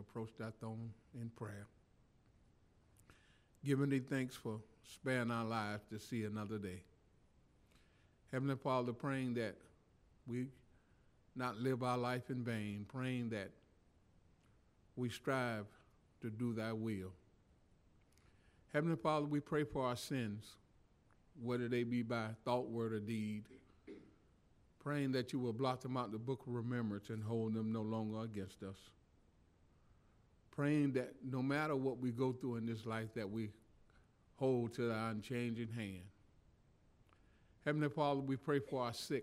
approach that throne in prayer. Giving thee thanks for sparing our lives to see another day. Heavenly Father, praying that we not live our life in vain, praying that we strive to do thy will. Heavenly Father, we pray for our sins, whether they be by thought, word, or deed, praying that you will blot them out in the book of remembrance and hold them no longer against us. Praying that no matter what we go through in this life, that we hold to thy unchanging hand. Heavenly Father, we pray for our sick,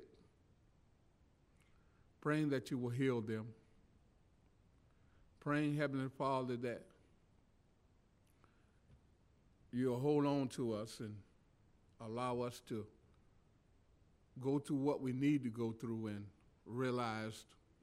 praying that you will heal them. Praying, Heavenly Father, that you'll hold on to us and allow us to go through what we need to go through and realize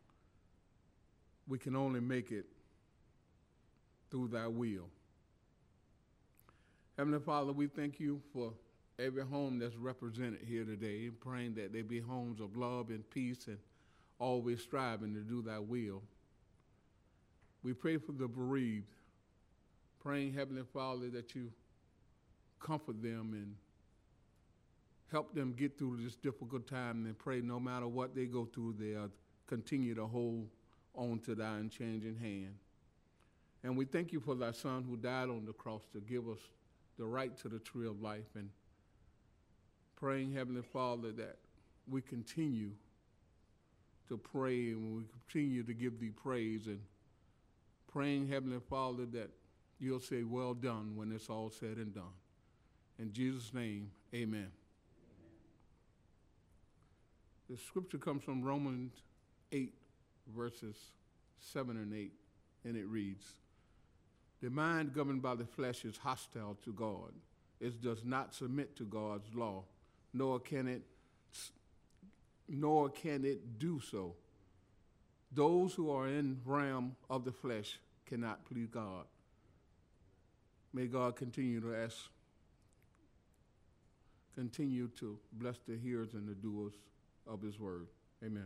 we can only make it through thy will. Heavenly Father, we thank you for every home that's represented here today, and praying that they be homes of love and peace and always striving to do thy will. We pray for the bereaved, praying, Heavenly Father, that you comfort them and help them get through this difficult time, and pray no matter what they go through, they'll continue to hold on to thy unchanging hand. And we thank you for thy Son who died on the cross to give us the right to the tree of life, and praying, Heavenly Father, that we continue to pray and we continue to give thee praise, and praying, Heavenly Father, that you'll say, well done, when it's all said and done. In Jesus' name, amen. The scripture comes from Romans 8, verses 7 and 8, and it reads, the mind governed by the flesh is hostile to God. It does not submit to God's law, nor can it do so. Those who are in realm of the flesh cannot please God. May God continue to bless the hearers and the doers of his word. Amen.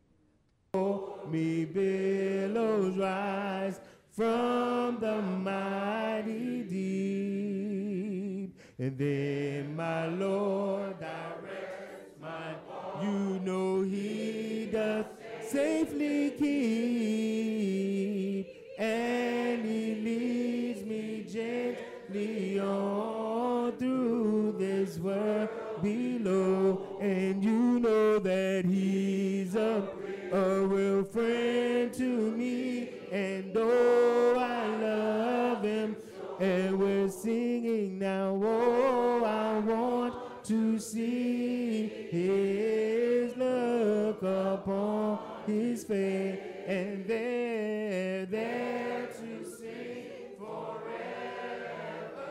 Me billows rise from the mighty deep, and then my Lord directs my, you know he doth safely keep, and he leads me gently on through this world below, and you know that he's a real friend to me, and oh, I love him, and we're singing now, oh, I want to see his look upon his face, and they're there to sing forever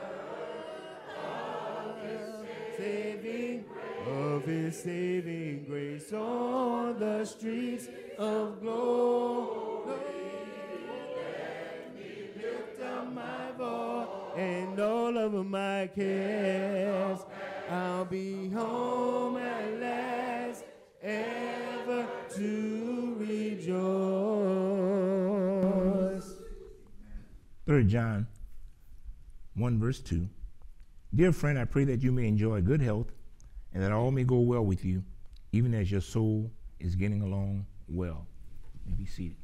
of his saving grace on the streets of glory. Let me lift up my voice and all of my cares. I'll be home at last, ever to rejoice. 3 John 1 verse 2. Dear friend, I pray that you may enjoy good health and that all may go well with you, even as your soul is getting along well. You may be seated.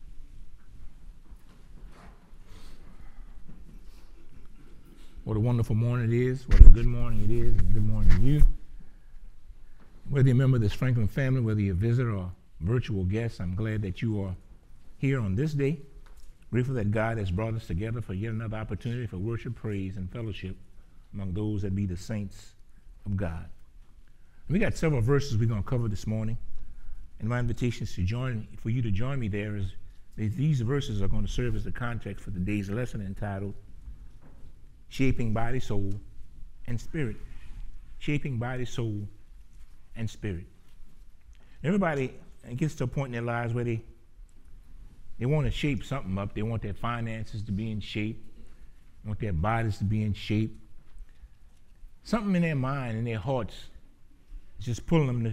What a wonderful morning it is. What a good morning it is. And good morning to you. Whether you're a member of this Franklin family, whether you're a visitor or virtual guest, I'm glad that you are here on this day. Grateful that God has brought us together for yet another opportunity for worship, praise, and fellowship among those that be the saints of God. And we got several verses we're going to cover this morning. And my invitation is for you to join me there. Is these verses are going to serve as the context for today's lesson entitled Shaping Body, Soul, and Spirit. Shaping Body, Soul, and Spirit. Everybody gets to a point in their lives where they want to shape something up. They want their finances to be in shape. They want their bodies to be in shape. Something in their mind, in their hearts, is just pulling them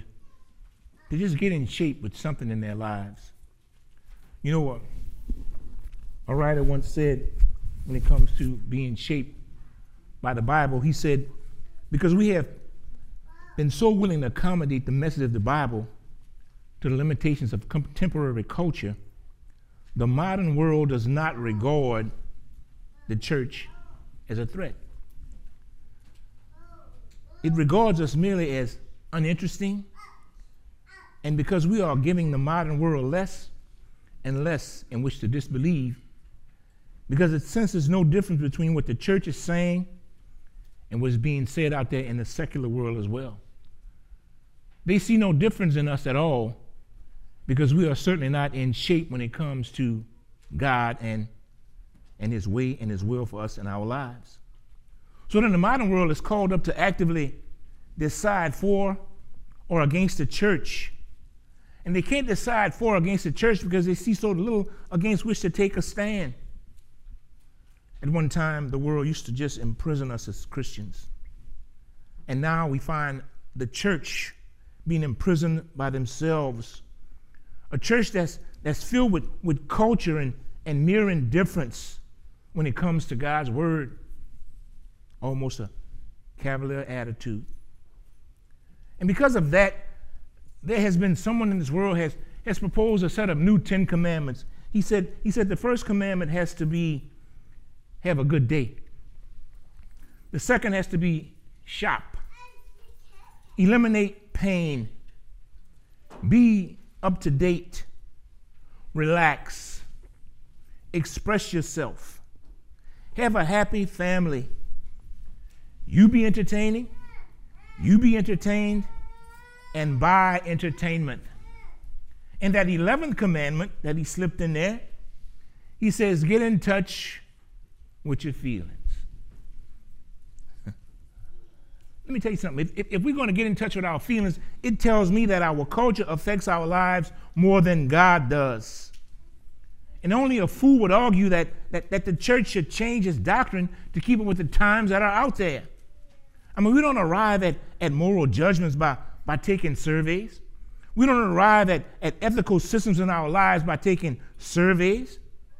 to just get in shape with something in their lives. You know what? A writer once said, when it comes to being shaped by the Bible, he said, because we have been so willing to accommodate the message of the Bible to the limitations of contemporary culture, the modern world does not regard the church as a threat. It regards us merely as uninteresting, and because we are giving the modern world less and less in which to disbelieve, because it senses no difference between what the church is saying and what's being said out there in the secular world as well. They see no difference in us at all, because we are certainly not in shape when it comes to God and his way and his will for us in our lives. So then the modern world is called up to actively decide for or against the church. And they can't decide for or against the church because they see so little against which to take a stand. At one time, the world used to just imprison us as Christians. And now we find the church being imprisoned by themselves. A church that's filled with culture and mere indifference when it comes to God's word. Almost a cavalier attitude. And because of that, there has been someone in this world has proposed a set of new 10 commandments. He said the first commandment has to be have a good day. The second has to be shop. Eliminate pain. Be up to date. Relax. Express yourself. Have a happy family. You be entertaining. You be entertained. And buy entertainment. And that 11th commandment that he slipped in there, he says, get in touch with your feelings. Let me tell you something. If we're going to get in touch with our feelings, it tells me that our culture affects our lives more than God does. And only a fool would argue that the church should change its doctrine to keep it with the times that are out there. I mean, we don't arrive at moral judgments by taking surveys. We don't arrive at ethical systems in our lives by taking surveys.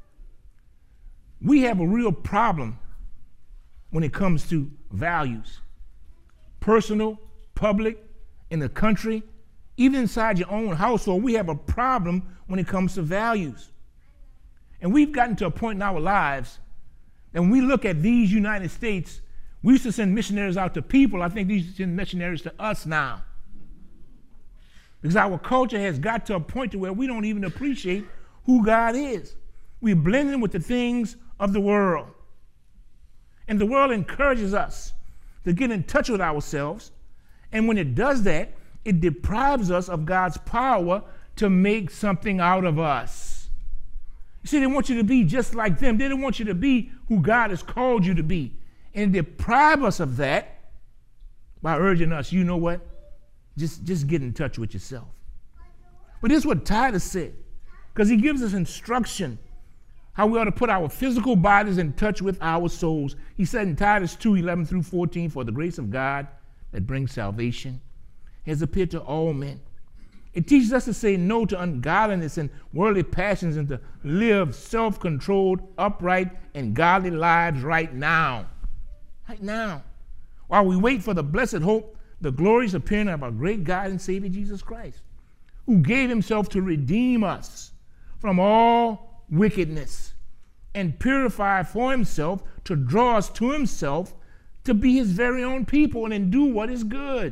We have a real problem when it comes to values. Personal, public, in the country, even inside your own household, we have a problem when it comes to values. And we've gotten to a point in our lives that when we look at these United States, we used to send missionaries out to people. I think these send missionaries to us now. Because our culture has got to a point to where we don't even appreciate who God is. We're blending with the things of the world. And the world encourages us to get in touch with ourselves. And when it does that, it deprives us of God's power to make something out of us. You see, they want you to be just like them. They don't want you to be who God has called you to be. And deprive us of that by urging us, you know what? Just get in touch with yourself. But this is what Titus said, because he gives us instruction how we ought to put our physical bodies in touch with our souls. He said in Titus 2:11 through 14, for the grace of God that brings salvation has appeared to all men. It teaches us to say no to ungodliness and worldly passions and to live self-controlled, upright, and godly lives right now. Right now. While we wait for the blessed hope, the glorious appearing of our great God and Savior Jesus Christ, who gave himself to redeem us from all wickedness and purify for himself, to draw us to himself, to be his very own people and do what is good.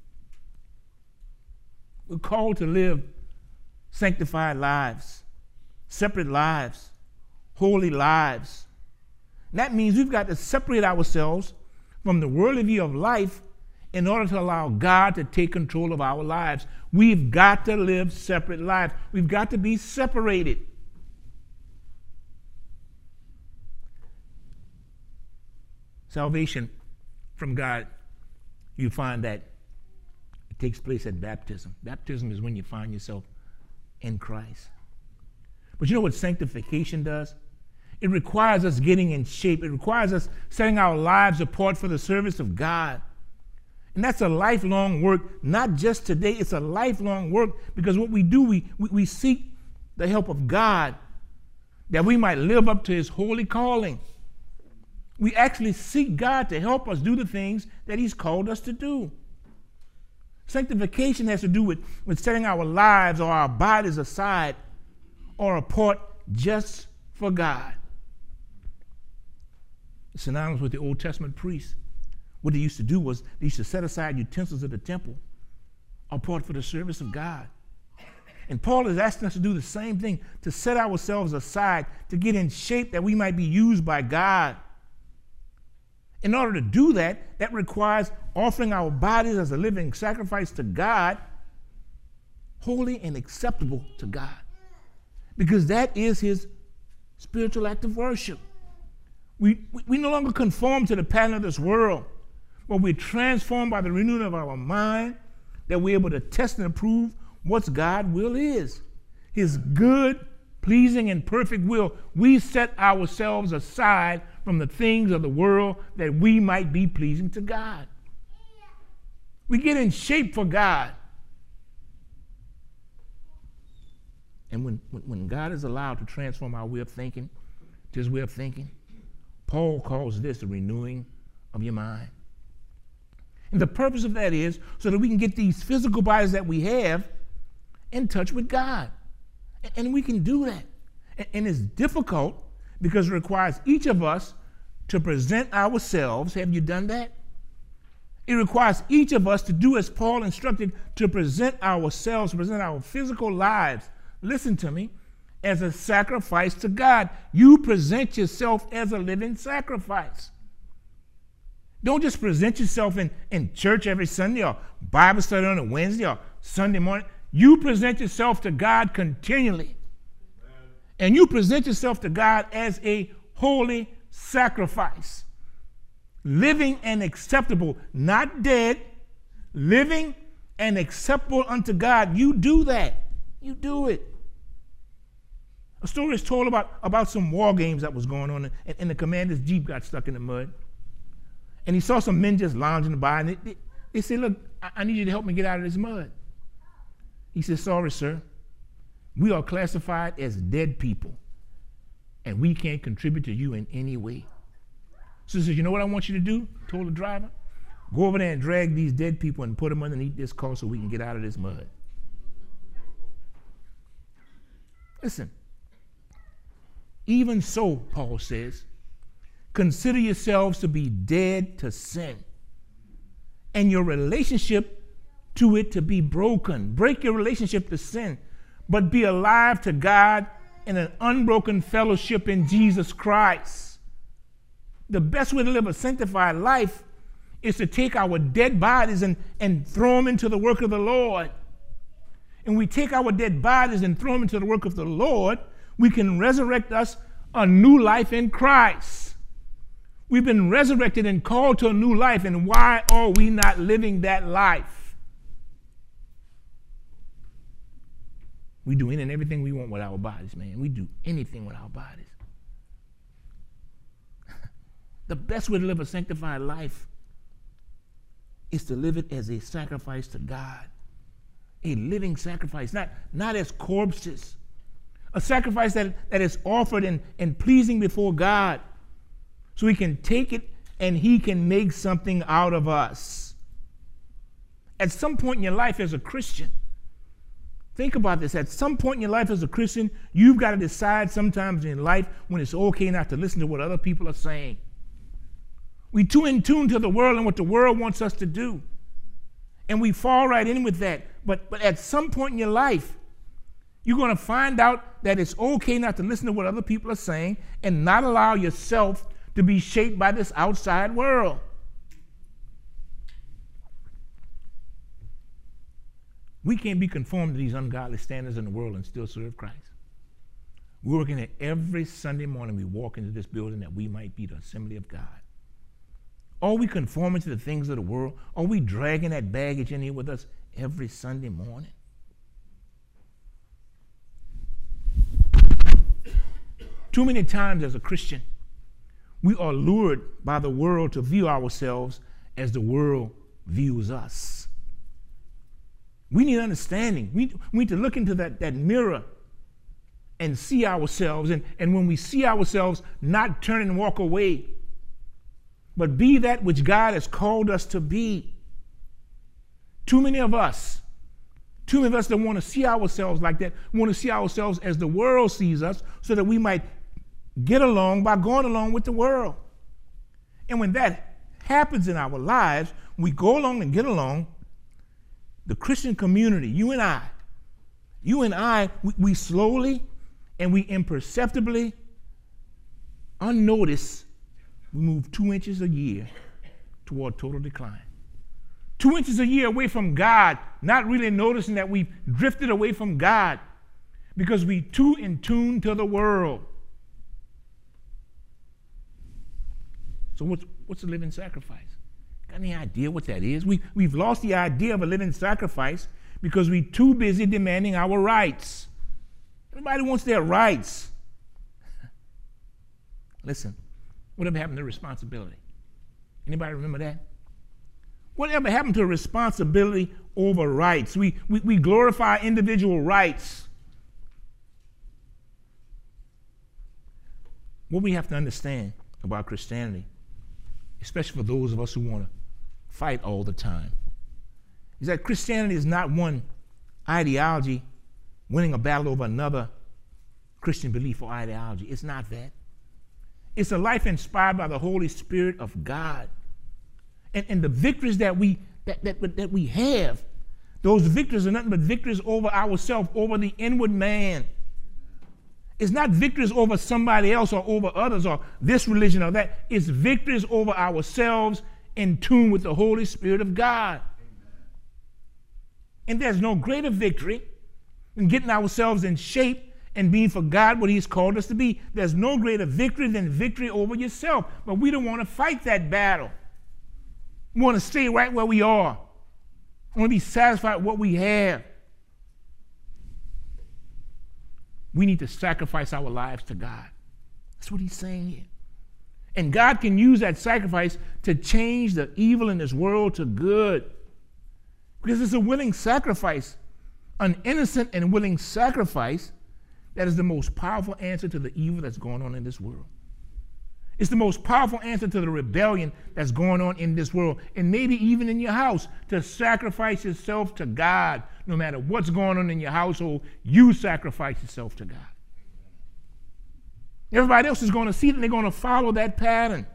We're called to live sanctified lives, separate lives, holy lives. And that means we've got to separate ourselves from the worldly view of life in order to allow God to take control of our lives. We've got to live separate lives. We've got to be separated. Salvation from God, you find that it takes place at baptism. Baptism is when you find yourself in Christ. But you know what sanctification does? It requires us getting in shape. It requires us setting our lives apart for the service of God. And that's a lifelong work, not just today. It's a lifelong work, because what we do, we seek the help of God that we might live up to his holy calling. We actually seek God to help us do the things that he's called us to do. Sanctification has to do with setting our lives or our bodies aside or apart just for God. It's synonymous with the Old Testament priests. What they used to do was they used to set aside utensils of the temple apart for the service of God. And Paul is asking us to do the same thing, to set ourselves aside, to get in shape that we might be used by God. In order to do that, that requires offering our bodies as a living sacrifice to God, holy and acceptable to God, because that is his spiritual act of worship. We no longer conform to the pattern of this world, but we're transformed by the renewing of our mind, that we're able to test and approve what God's will is, his good, pleasing, and perfect will. We set ourselves aside from the things of the world that we might be pleasing to God. We get in shape for God. And when God is allowed to transform our way of thinking to his way of thinking, Paul calls this the renewing of your mind. And the purpose of that is so that we can get these physical bodies that we have in touch with God. And we can do that. And it's difficult because it requires each of us to present ourselves. Have you done that? It requires each of us to do as Paul instructed, to present ourselves, to present our physical lives, listen to me, as a sacrifice to God. You present yourself as a living sacrifice. Don't just present yourself in church every Sunday or Bible study on a Wednesday or Sunday morning. You present yourself to God continually. And you present yourself to God as a holy sacrifice, living and acceptable, not dead, living and acceptable unto God. You do that. You do it. A story is told about some war games that was going on, and the commander's Jeep got stuck in the mud. And he saw some men just lounging by, and they said, look, I need you to help me get out of this mud. He said, sorry, sir. We are classified as dead people, and we can't contribute to you in any way. So he says, you know what I want you to do? Told the driver, go over there and drag these dead people and put them underneath this car so we can get out of this mud. Listen, even so, Paul says, consider yourselves to be dead to sin and your relationship to it to be broken. Break your relationship to sin, but be alive to God in an unbroken fellowship in Jesus Christ. The best way to live a sanctified life is to take our dead bodies and throw them into the work of the Lord. And we take our dead bodies and throw them into the work of the Lord, we can resurrect us a new life in Christ. We've been resurrected and called to a new life, and why are we not living that life? We do any and everything we want with our bodies, man. We do anything with our bodies. The best way to live a sanctified life is to live it as a sacrifice to God. A living sacrifice, not as corpses. A sacrifice that is offered and pleasing before God, so he can take it and he can make something out of us. At some point in your life as a Christian, think about this. At some point in your life as a Christian, you've got to decide sometimes in life when it's okay not to listen to what other people are saying. We're too in tune to the world and what the world wants us to do. And we fall right in with that. But at some point in your life, you're going to find out that it's okay not to listen to what other people are saying and not allow yourself to be shaped by this outside world. We can't be conformed to these ungodly standards in the world and still serve Christ. We're working at every Sunday morning we walk into this building that we might be the assembly of God. Are we conforming to the things of the world? Are we dragging that baggage in here with us every Sunday morning? Too many times as a Christian, we are lured by the world to view ourselves as the world views us. We need understanding. We need to look into that mirror and see ourselves, and when we see ourselves, not turn and walk away, but be that which God has called us to be. Too many of us don't want to see ourselves like that. We want to see ourselves as the world sees us so that we might get along by going along with the world. And when that happens in our lives, we go along and get along, the Christian community, you and I, we slowly and we imperceptibly, unnoticed, we move 2 inches a year toward total decline. 2 inches a year away from God, not really noticing that we've drifted away from God because we too in tune to the world. So what's a living sacrifice? Got any idea what that is? We've lost the idea of a living sacrifice because we're too busy demanding our rights. Everybody wants their rights. Listen, whatever happened to responsibility? Anybody remember that? Whatever happened to responsibility over rights? We glorify individual rights. What we have to understand about Christianity, especially for those of us who want to fight all the time, is that Christianity is not one ideology winning a battle over another Christian belief or ideology. It's not that. It's a life inspired by the Holy Spirit of God. And the victories that we have, those victories are nothing but victories over ourselves, over the inward man. It's not victories over somebody else or over others or this religion or that. It's victories over ourselves in tune with the Holy Spirit of God. And there's no greater victory than getting ourselves in shape and being for God what He's called us to be. There's no greater victory than victory over yourself. But we don't want to fight that battle. We want to stay right where we are. We want to be satisfied with what we have. We need to sacrifice our lives to God. That's what He's saying here. And God can use that sacrifice to change the evil in this world to good. Because it's a willing sacrifice, an innocent and willing sacrifice that is the most powerful answer to the evil that's going on in this world. It's the most powerful answer to the rebellion that's going on in this world, and maybe even in your house, to sacrifice yourself to God. No matter what's going on in your household, you sacrifice yourself to God. Everybody else is going to see it, and they're going to follow that pattern.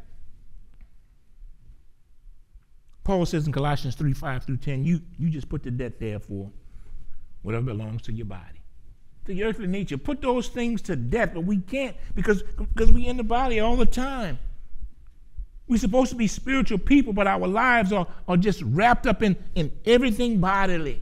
Paul says in Colossians 3:5-10, you just put to death, therefore, whatever belongs to your body. The earthly nature. Put those things to death, but we can't because we're in the body all the time. We're supposed to be spiritual people, but our lives are just wrapped up in everything bodily.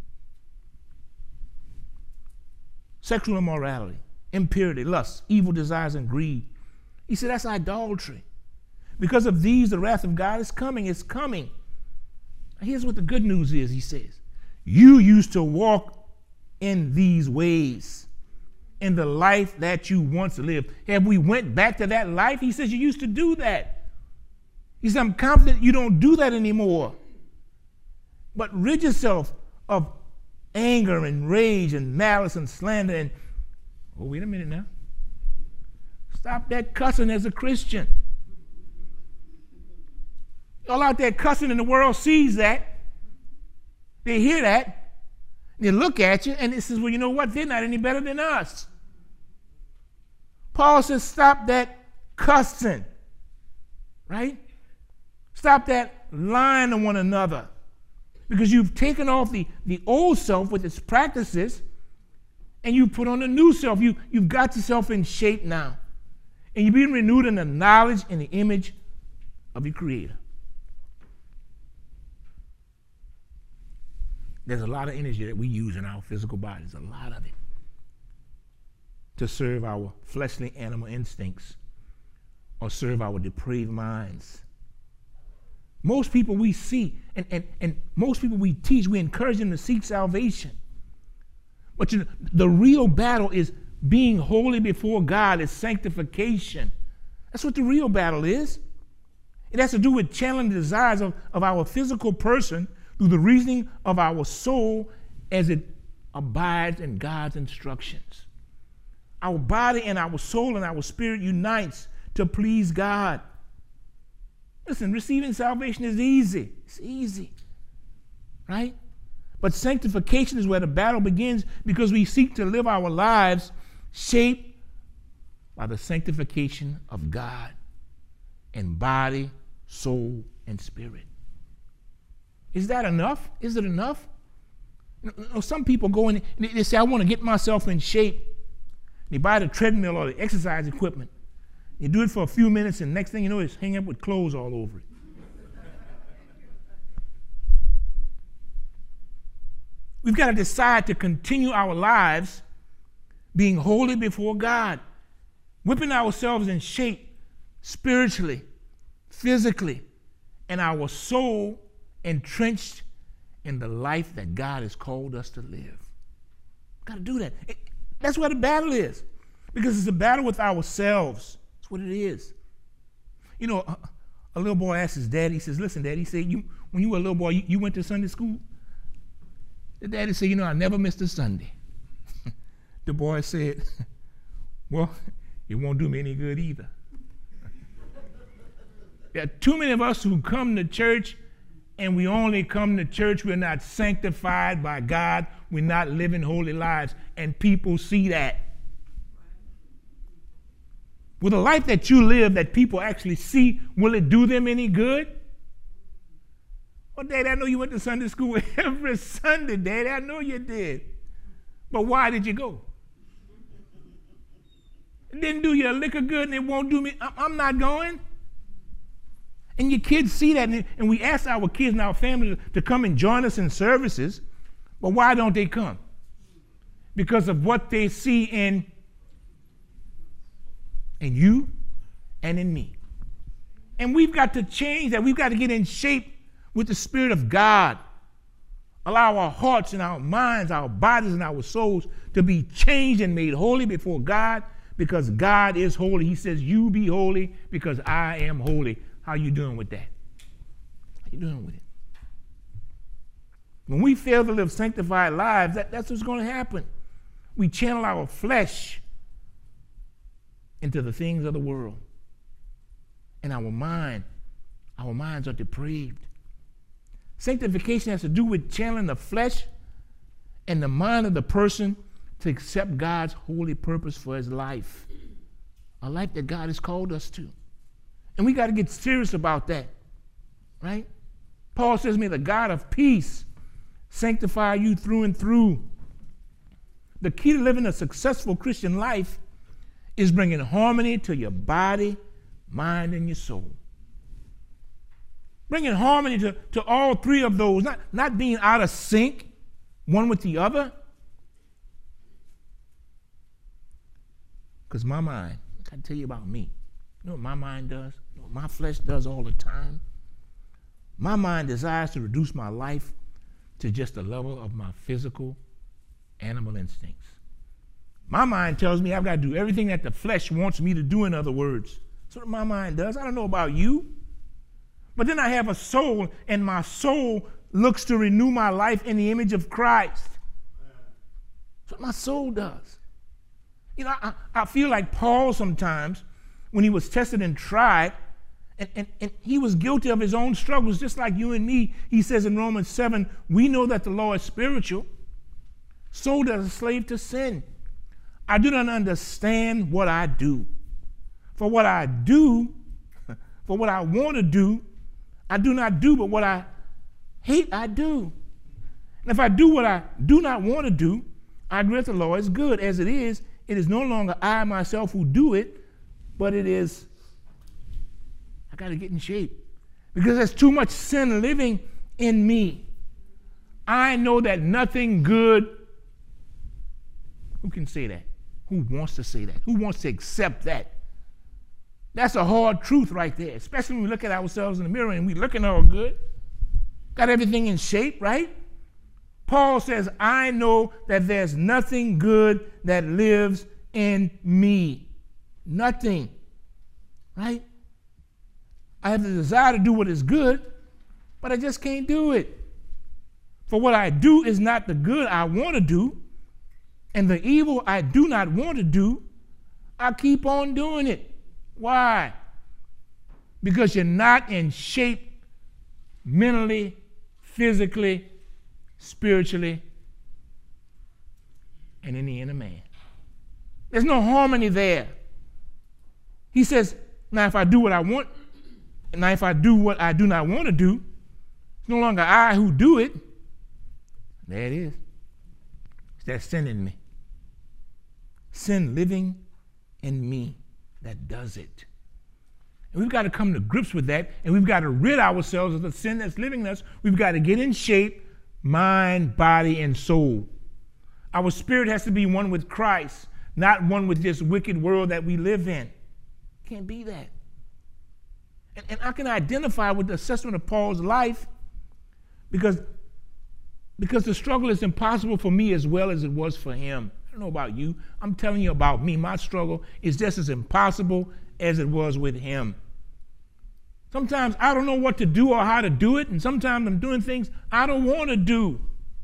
Sexual immorality, impurity, lust, evil desires, and greed. He said that's idolatry. Because of these, the wrath of God is coming. It's coming. Here's what the good news is, he says. You used to walk in these ways, in the life that you once lived. Have we went back to that life? He says you used to do that. He said, I'm confident you don't do that anymore. But rid yourself of anger and rage and malice and slander and, oh, wait a minute now. Stop that cussing as a Christian. All out there cussing and the world sees that. They hear that. They look at you and it says, well, you know what? They're not any better than us. Paul says, stop that cussing, right? Stop that lying to one another because you've taken off the old self with its practices and you put on a new self. You've got yourself in shape now. And you're being renewed in the knowledge and the image of your Creator. There's a lot of energy that we use in our physical bodies, a lot of it, to serve our fleshly animal instincts or serve our depraved minds. Most people we see and most people we teach, we encourage them to seek salvation. But you know, the real battle is being holy before God, is sanctification. That's what the real battle is. It has to do with channeling the desires of our physical person through the reasoning of our soul as it abides in God's instructions. Our body and our soul and our spirit unites to please God. Listen, receiving salvation is easy. It's easy, right? But sanctification is where the battle begins, because we seek to live our lives shaped by the sanctification of God in body, soul, and spirit. Is that enough? Is it enough? Some people go in and they say, I want to get myself in shape. They buy the treadmill or the exercise equipment. You do it for a few minutes, and next thing you know, it's hanging up with clothes all over it. We've got to decide to continue our lives being holy before God, whipping ourselves in shape spiritually, physically, and our soul entrenched in the life that God has called us to live. We've got to do that. That's where the battle is, because it's a battle with ourselves. That's what it is. You know, a little boy asked his daddy, he says, listen, Daddy, he said, when you were a little boy, you went to Sunday school? The daddy said, I never missed a Sunday. The boy said, well, it won't do me any good either. There are too many of us who come to church, and we only come to church. We're not sanctified by God. We're not living holy lives, and people see that. With a life that you live that people actually see, will it do them any good? Well, Daddy, I know you went to Sunday school every Sunday, Daddy. I know you did. But why did you go? It didn't do you a lick of good, and it won't do me. I'm not going. And your kids see that, and we ask our kids and our family to come and join us in services, but why don't they come? Because of what they see in you and in me. And we've got to change that. We've got to get in shape with the Spirit of God. Allow our hearts and our minds, our bodies and our souls to be changed and made holy before God, because God is holy. He says, you be holy because I am holy. How you doing with that? How you doing with it? When we fail to live sanctified lives, that's what's going to happen. We channel our flesh into the things of the world. And our minds are depraved. Sanctification has to do with channeling the flesh and the mind of the person to accept God's holy purpose for his life, a life that God has called us to. And we got to get serious about that, right? Paul says, may the God of peace sanctify you through and through. The key to living a successful Christian life is bringing harmony to your body, mind, and your soul. Bringing harmony to all three of those, not being out of sync one with the other. Because my mind, I can tell you about me. You know what my mind does? You know what my flesh does all the time? My mind desires to reduce my life to just the level of my physical animal instincts. My mind tells me I've got to do everything that the flesh wants me to do, in other words. That's what my mind does. I don't know about you. But then I have a soul, and my soul looks to renew my life in the image of Christ. That's what my soul does. You know, I feel like Paul sometimes, when he was tested and tried, and he was guilty of his own struggles, just like you and me. He says in Romans 7, we know that the law is spiritual, so does a slave to sin. I do not understand what I do. For what I do, for what I want to do, I do not do, but what I hate, I do. And if I do what I do not want to do, I agree that the law is good. As it is no longer I myself who do it, but it is, I got to get in shape. Because there's too much sin living in me. I know that nothing good, who can say that? Who wants to say that? Who wants to accept that? That's a hard truth right there, especially when we look at ourselves in the mirror and we looking all good. Got everything in shape, right? Paul says, I know that there's nothing good that lives in me. Nothing, right? I have the desire to do what is good, but I just can't do it. For what I do is not the good I want to do, and the evil I do not want to do I keep on doing it. Why? Because you're not in shape mentally, physically, spiritually, and in the inner man. There's no harmony there. He says, now if I do what I want, and now if I do what I do not want to do, it's no longer I who do it. There it is. It's that sin in me. Sin living in me that does it. And we've got to come to grips with that, and we've got to rid ourselves of the sin that's living in us. We've got to get in shape, mind, body, and soul. Our spirit has to be one with Christ, not one with this wicked world that we live in. Can't be that. And I can identify with the assessment of Paul's life because the struggle is impossible for me as well as it was for him. I don't know about you. I'm telling you about me. My struggle is just as impossible as it was with him. Sometimes I don't know what to do or how to do it, and sometimes I'm doing things I don't want to do.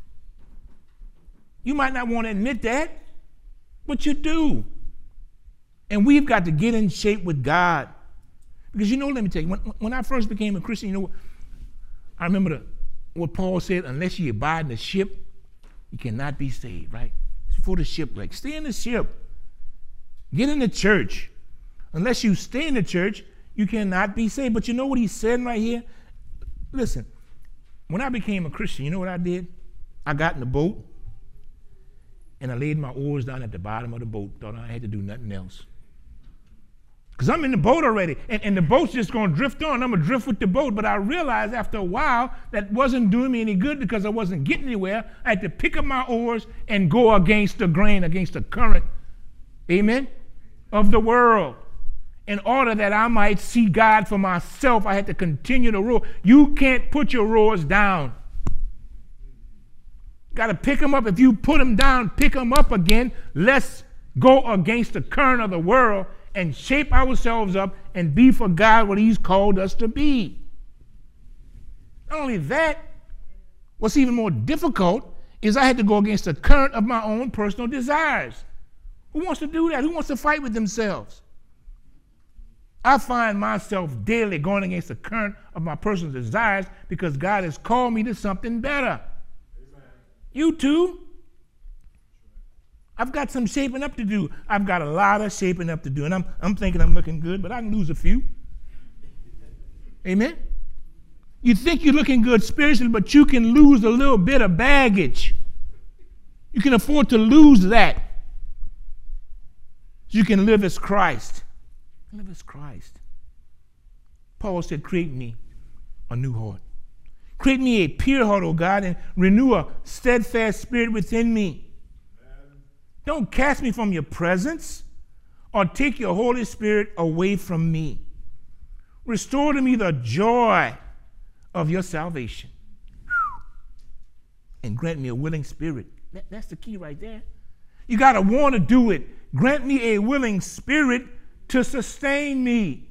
You might not want to admit that, but you do. And we've got to get in shape with God. Because let me tell you, when I first became a Christian, I remember what Paul said, unless you abide in the ship, you cannot be saved, right? It's for the shipwreck. Stay in the ship. Get in the church. Unless you stay in the church, you cannot be saved. But you know what he's saying right here? Listen, when I became a Christian, you know what I did? I got in the boat, and I laid my oars down at the bottom of the boat. Thought I had to do nothing else. Because I'm in the boat already, and the boat's just going to drift on. I'm going to drift with the boat. But I realized after a while that wasn't doing me any good because I wasn't getting anywhere. I had to pick up my oars and go against the grain, against the current, amen, of the world. In order that I might see God for myself, I had to continue to row. You can't put your rowers down. Got to pick them up. If you put them down, pick them up again. Let's go against the current of the world and shape ourselves up and be for God what he's called us to be. Not only that, what's even more difficult is I had to go against the current of my own personal desires. Who wants to do that? Who wants to fight with themselves? I find myself daily going against the current of my personal desires because God has called me to something better. Amen. You too. I've got some shaping up to do. I've got a lot of shaping up to do. And I'm thinking I'm looking good, but I can lose a few. Amen? You think you're looking good spiritually, but you can lose a little bit of baggage. You can afford to lose that. You can live as Christ. Live as Christ. Paul said, create me a new heart. Create me a pure heart, O God, and renew a steadfast spirit within me. Don't cast me from your presence or take your Holy Spirit away from me. Restore to me the joy of your salvation. And grant me a willing spirit. That's the key right there. You got to want to do it. Grant me a willing spirit to sustain me.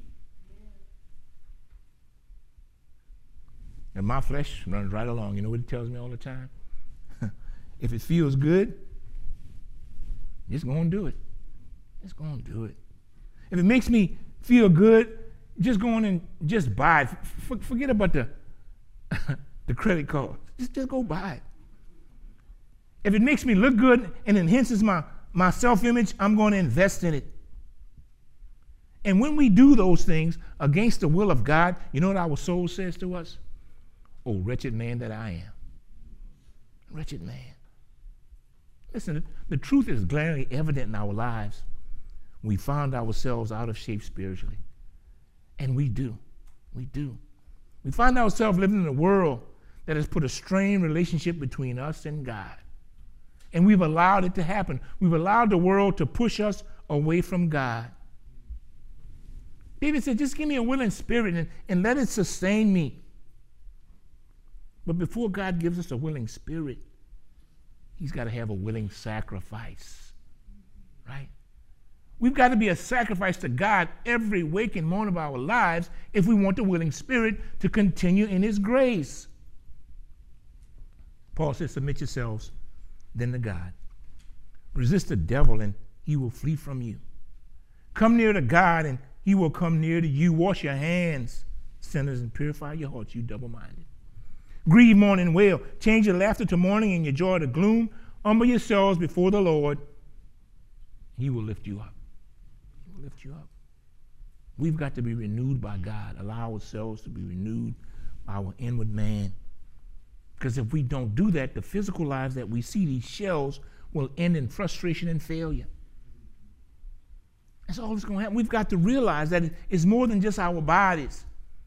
And my flesh runs right along. You know what it tells me all the time? If it feels good, just go and do it. Just go and do it. If it makes me feel good, just go on and just buy it. Forget about the credit card. Just go buy it. If it makes me look good and enhances my self-image, I'm going to invest in it. And when we do those things against the will of God, you know what our soul says to us? Oh, wretched man that I am. Wretched man. Listen, the truth is glaringly evident in our lives. We found ourselves out of shape spiritually. And we do. We do. We find ourselves living in a world that has put a strained relationship between us and God. And we've allowed it to happen. We've allowed the world to push us away from God. David said, just give me a willing spirit and let it sustain me. But before God gives us a willing spirit, he's got to have a willing sacrifice, right? We've got to be a sacrifice to God every waking moment of our lives if we want the willing spirit to continue in his grace. Paul says, submit yourselves then to God. Resist the devil and he will flee from you. Come near to God, and he will come near to you. Wash your hands, sinners, and purify your hearts, you double-minded. Grieve, mourn, and wail. Change your laughter to mourning and your joy to gloom. Humble yourselves before the Lord. He will lift you up. He will lift you up. We've got to be renewed by God. Allow ourselves to be renewed by our inward man. Because if we don't do that, the physical lives that we see, these shells, will end in frustration and failure. That's all that's going to happen. We've got to realize that it's more than just our bodies.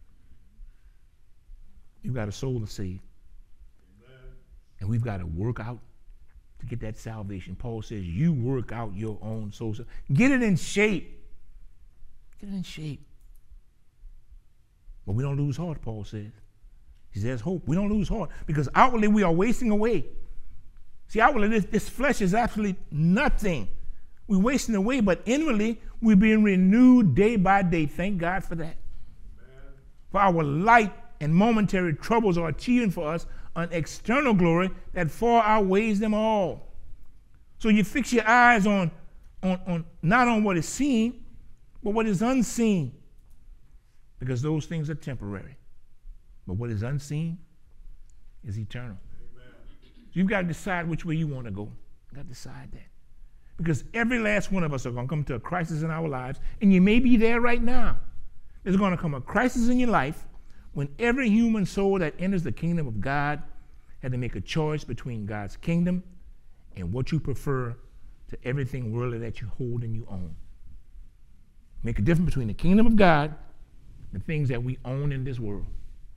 You've got a soul to save. Amen. And we've got to work out to get that salvation. Paul says, you work out your own soul. Get it in shape. Get it in shape. But we don't lose heart, Paul says. He says, hope. We don't lose heart because outwardly we are wasting away. See, outwardly this flesh is absolutely nothing. We're wasting away, but inwardly we're being renewed day by day. Thank God for that. Amen. For our light and momentary troubles are achieving for us an external glory that far outweighs them all. So you fix your eyes on not on what is seen, but what is unseen, because those things are temporary. But what is unseen is eternal. Amen. So you've got to decide which way you want to go. You've got to decide that. Because every last one of us are going to come to a crisis in our lives, and you may be there right now. There's going to come a crisis in your life when every human soul that enters the kingdom of God had to make a choice between God's kingdom and what you prefer to everything worldly that you hold and you own. Make a difference between the kingdom of God and things that we own in this world.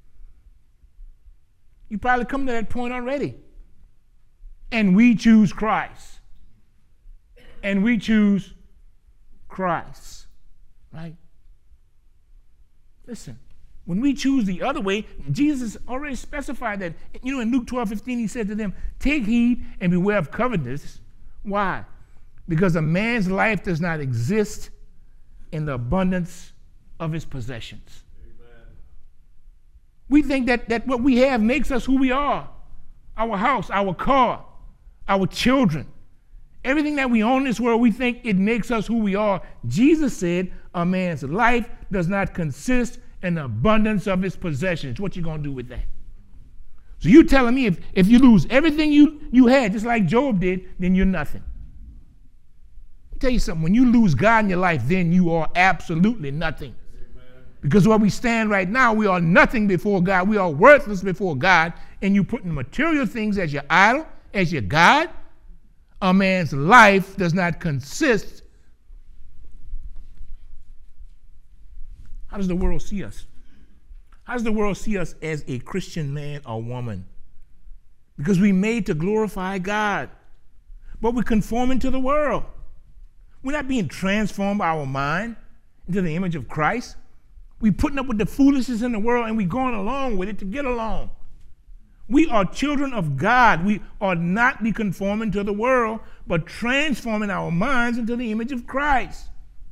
You probably come to that point already. And we choose Christ. And we choose Christ. Right? Listen, when we choose the other way, Jesus already specified that. You know, in Luke 12:15, he said to them, take heed and beware of covetousness. Why? Because a man's life does not exist in the abundance of his possessions. Amen. We think that what we have makes us who we are. Our house, our car, our children. Everything that we own in this world, we think it makes us who we are. Jesus said a man's life does not consist in the abundance of his possessions. What you going to do with that? So you telling me if you lose everything you had, just like Job did, then you're nothing. Let me tell you something. When you lose God in your life, then you are absolutely nothing. Amen. Because where we stand right now, we are nothing before God. We are worthless before God. And you put in material things as your idol, as your God. A man's life does not consist. How does the world see us? How does the world see us as a Christian man or woman? Because we're made to glorify God. But we're conforming to the world. We're not being transformed by our mind into the image of Christ. We're putting up with the foolishness in the world and we're going along with it to get along. We are children of God. We are not be conforming to the world, but transforming our minds into the image of Christ.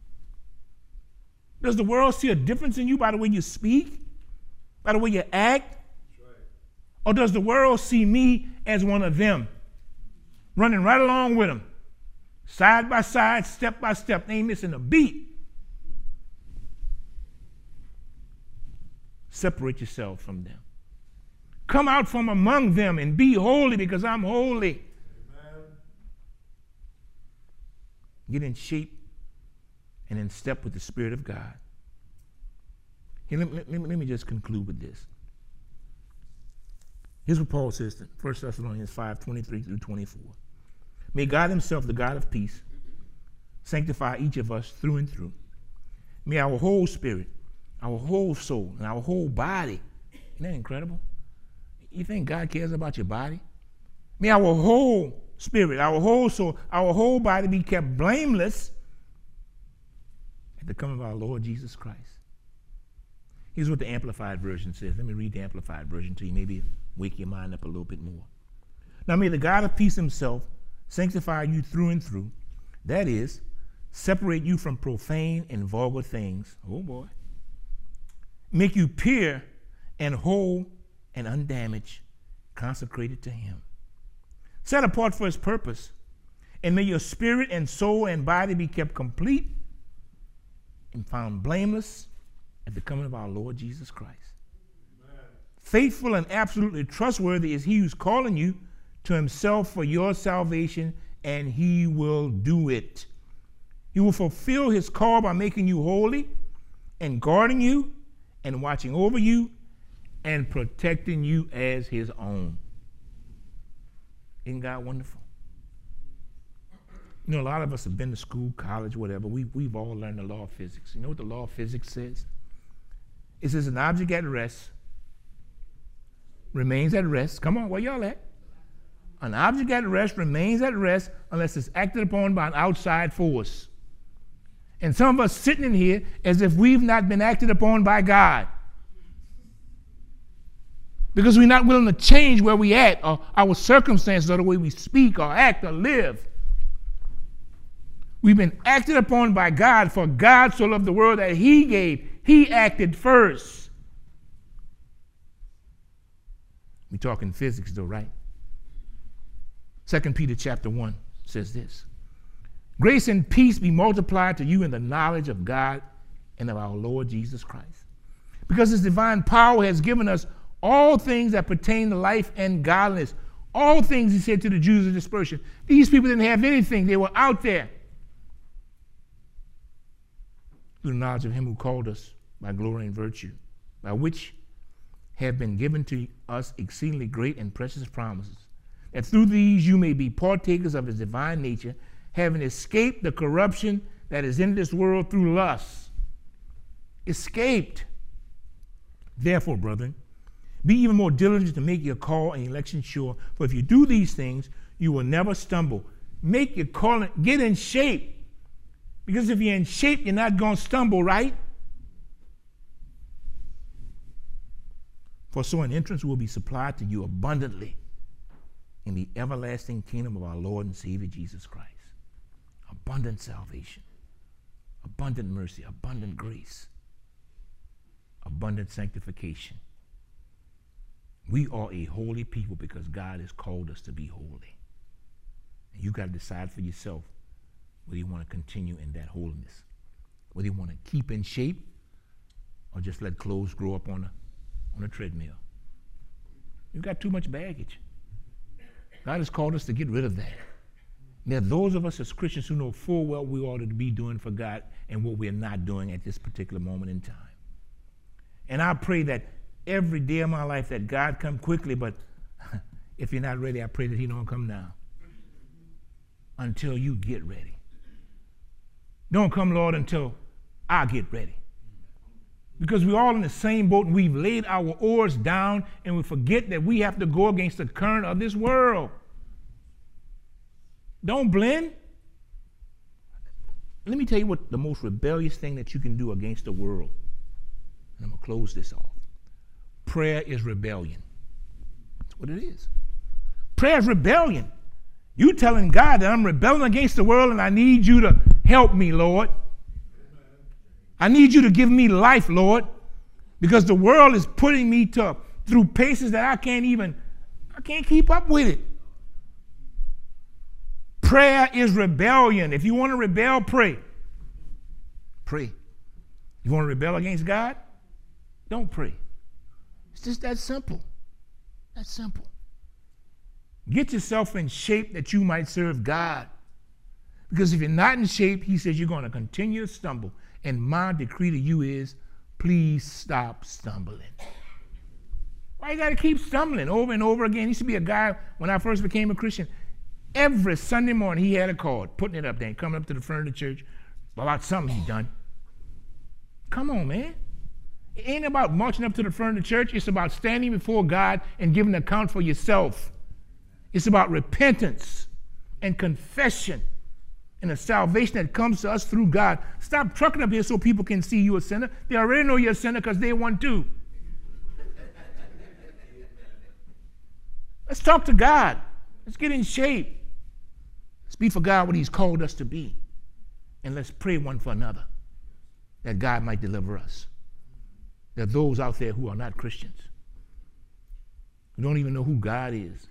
Does the world see a difference in you by the way you speak? By the way you act? Right. Or does the world see me as one of them? Running right along with them. Side by side, step by step. They ain't missing a beat. Separate yourself from them. Come out from among them and be holy because I'm holy. Amen. Get in shape and in step with the Spirit of God. Here, let me just conclude with this. Here's what Paul says in 1 Thessalonians 5:23 through 24. May God himself, the God of peace, sanctify each of us through and through. May our whole spirit, our whole soul, and our whole body, isn't that incredible? You think God cares about your body? May our whole spirit, our whole soul, our whole body be kept blameless at the coming of our Lord Jesus Christ. Here's what the Amplified Version says. Let me read the Amplified Version to you, maybe wake your mind up a little bit more. Now may the God of peace himself sanctify you through and through. That is, separate you from profane and vulgar things. Oh boy. Make you pure and whole and undamaged, consecrated to him. Set apart for his purpose. And may your spirit and soul and body be kept complete and found blameless at the coming of our Lord Jesus Christ. Amen. Faithful and absolutely trustworthy is he who's calling you to himself for your salvation, and he will do it. He will fulfill his call by making you holy and guarding you and watching over you and protecting you as his own. Isn't God wonderful? You know, a lot of us have been to school, college, whatever. We've all learned the law of physics. You know what the law of physics says? It says an object at rest remains at rest. Come on, where y'all at? An object at rest remains at rest unless it's acted upon by an outside force. And some of us sitting in here as if we've not been acted upon by God, because we're not willing to change where we at, or our circumstances, or the way we speak or act or live. We've been acted upon by God, for God so loved the world that he gave. He acted first. We're talking physics though, right? 2 Peter chapter 1 says this: grace and peace be multiplied to you in the knowledge of God and of our Lord Jesus Christ. Because his divine power has given us all things that pertain to life and godliness. All things, he said to the Jews of dispersion. These people didn't have anything. They were out there. Through the knowledge of him who called us by glory and virtue, by which have been given to us exceedingly great and precious promises, that through these you may be partakers of his divine nature, having escaped the corruption that is in this world through lust. Escaped. Therefore, brethren, be even more diligent to make your call and election sure, for if you do these things, you will never stumble. Make your calling, get in shape. Because if you're in shape, you're not going to stumble, right? For so an entrance will be supplied to you abundantly in the everlasting kingdom of our Lord and Savior Jesus Christ. Abundant salvation, abundant mercy, abundant grace, abundant sanctification. We are a holy people because God has called us to be holy. And you got to decide for yourself whether you want to continue in that holiness, whether you want to keep in shape or just let clothes grow up on a treadmill. You've got too much baggage. God has called us to get rid of that. There are those of us as Christians who know full well we ought to be doing for God and what we're not doing at this particular moment in time. And I pray that every day of my life that God come quickly, but if you're not ready, I pray that he don't come now until you get ready. Don't come, Lord, until I get ready. Because we're all in the same boat and we've laid our oars down and we forget that we have to go against the current of this world. Don't blend. Let me tell you what the most rebellious thing that you can do against the world. And I'm going to close this off. Prayer is rebellion. That's what it is. Prayer is rebellion. You telling God that I'm rebelling against the world and I need you to help me, Lord. I need you to give me life, Lord, because the world is putting me through paces that I can't keep up with it. Prayer is rebellion. If you want to rebel, pray. Pray. You want to rebel against God? Don't pray. It's just that simple. That's simple. Get yourself in shape that you might serve God. Because if you're not in shape, he says you're going to continue to stumble. And my decree to you is, please stop stumbling. Why you got to keep stumbling over and over again? He used to be a guy, when I first became a Christian, every Sunday morning he had a card, putting it up there, coming up to the front of the church about something he done. Come on, man. It ain't about marching up to the front of the church. It's about standing before God and giving an account for yourself. It's about repentance and confession and the salvation that comes to us through God. Stop trucking up here so people can see you a sinner. They already know you're a sinner because they want to. Let's talk to God. Let's get in shape. Let's be for God what he's called us to be. And let's pray one for another that God might deliver us. There are those out there who are not Christians, who don't even know who God is.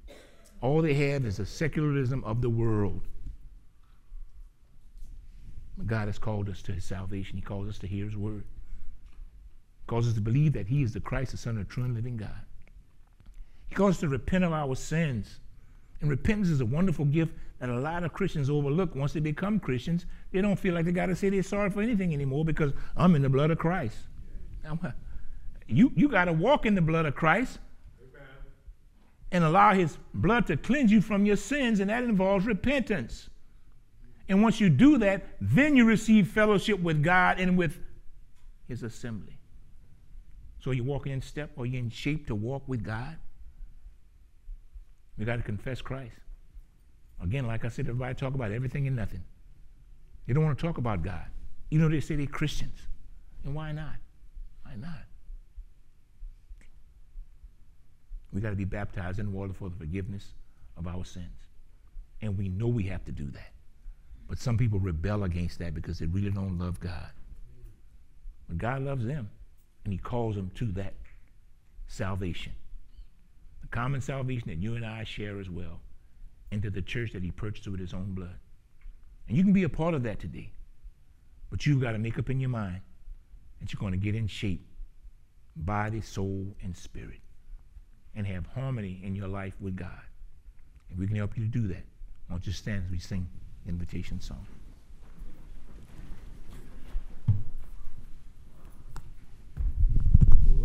All they have is a secularism of the world. But God has called us to his salvation. He calls us to hear his word. He calls us to believe that he is the Christ, the Son of the true and living God. He calls us to repent of our sins. And repentance is a wonderful gift that a lot of Christians overlook. Once they become Christians, they don't feel like they got to say they're sorry for anything anymore because I'm in the blood of Christ. Now, you got to walk in the blood of Christ. Amen. And allow his blood to cleanse you from your sins, and that involves repentance. And once you do that, then you receive fellowship with God and with his assembly. So you're walking in step, or you're in shape to walk with God. We got to confess Christ. Again, like I said, everybody talk about everything and nothing. They don't want to talk about God. You know, they say they're Christians. And why not? Why not? We got to be baptized in water for the forgiveness of our sins. And we know we have to do that. But some people rebel against that because they really don't love God. But God loves them, and he calls them to that salvation. The common salvation that you and I share as well, into the church that he purchased with his own blood. And you can be a part of that today. But you've got to make up in your mind that you're going to get in shape, body, soul, and spirit, and have harmony in your life with God. If we can help you to do that, why don't you stand as we sing the invitation song.